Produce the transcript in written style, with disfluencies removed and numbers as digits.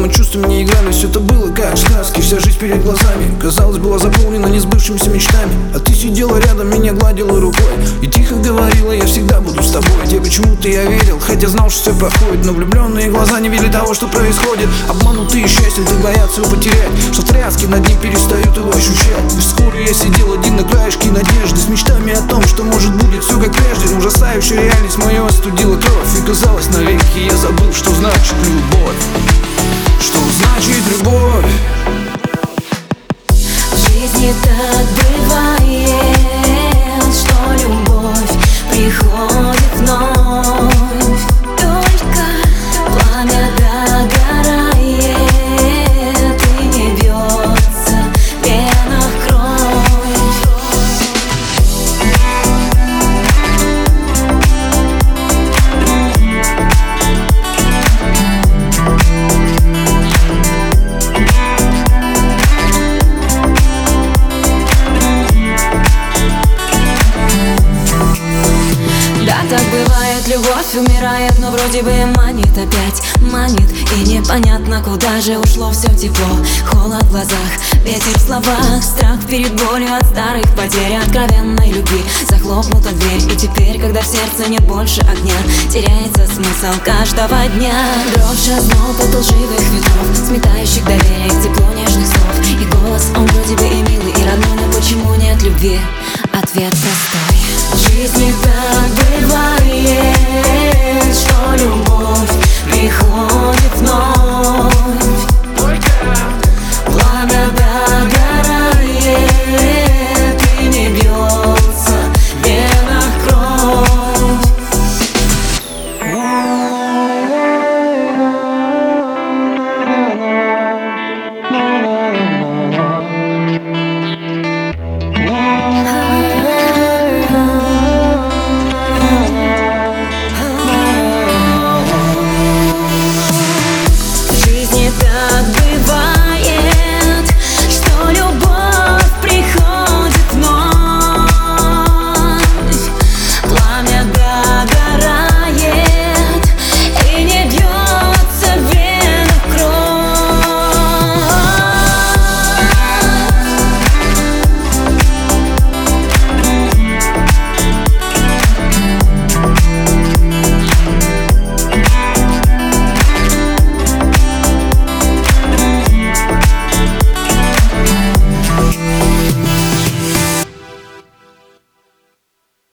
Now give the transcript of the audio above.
чувства не играли. Все это было как сказки, вся жизнь перед глазами, казалось, была заполнена несбывшимися мечтами. А ты сидела рядом, меня гладила рукой и тихо говорила: я всегда буду с тобой. Тебе почему-то я верил, хотя знал, что все проходит. Но влюбленные глаза не видели того, что происходит. Обманутые счастьем, ты боятся его потерять, что тряски над ним перестают его ощущать. И вскоре я сидел один на краешке надежды, с мечтами о том, что может будет все как прежде. Но ужасающая реальность мою остудила кровь, и казалось, навеки я забыл, что значит любовь. Что значит любовь? В жизни так бывает, что любовь приходит вновь. Только пламя догорает и не бьется в венах кровь. Так бывает, любовь умирает, но вроде бы манит опять, манит. И непонятно, куда же ушло все тепло. Холод в глазах, ветер в словах, страх перед болью от старых потерь, откровенной любви. Захлопнута дверь, и теперь, когда в сердце нет больше огня, теряется смысл каждого дня. Дрожь, озноб от лживых ветров, сметающих доверие, тепло нежных слов. И голос, он вроде бы и милый, и родной, но почему нет любви?